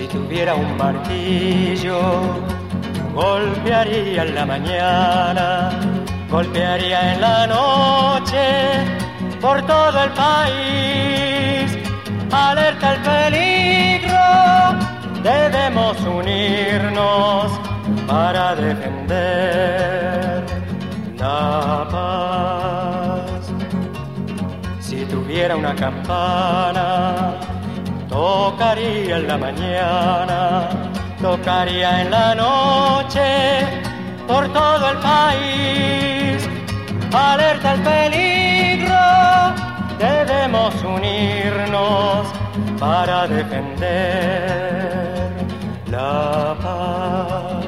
tuviera un martillo, golpearía en la mañana, golpearía en la noche, por todo el país. Alerta el peligro, debemos unirnos para defender la paz. Si tuviera una campana, tocaría en la mañana, tocaría en la noche, por todo el país. Alerta el peligro, debemos unirnos para defender la paz.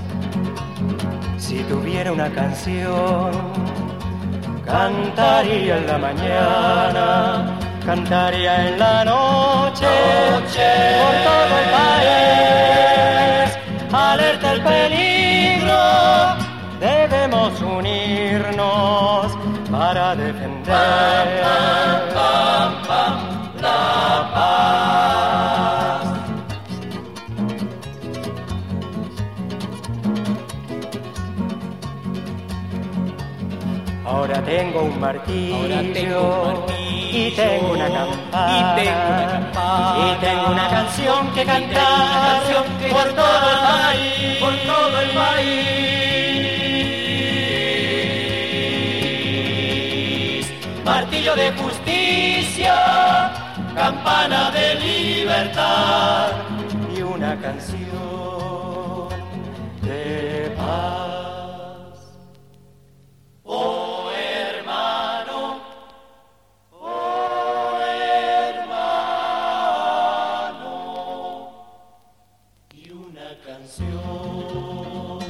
Si tuviera una canción, cantaría en la mañana, cantaría en la noche, por todo el país. Alerta el peligro, debemos unirnos para defender la paz. Ahora tengo un martillo, y tengo una campana, y tengo una canción que cantar por todo el país, por todo el país. Martillo de justicia, campana de libertad y una canción de paz. Oh hermano, y una canción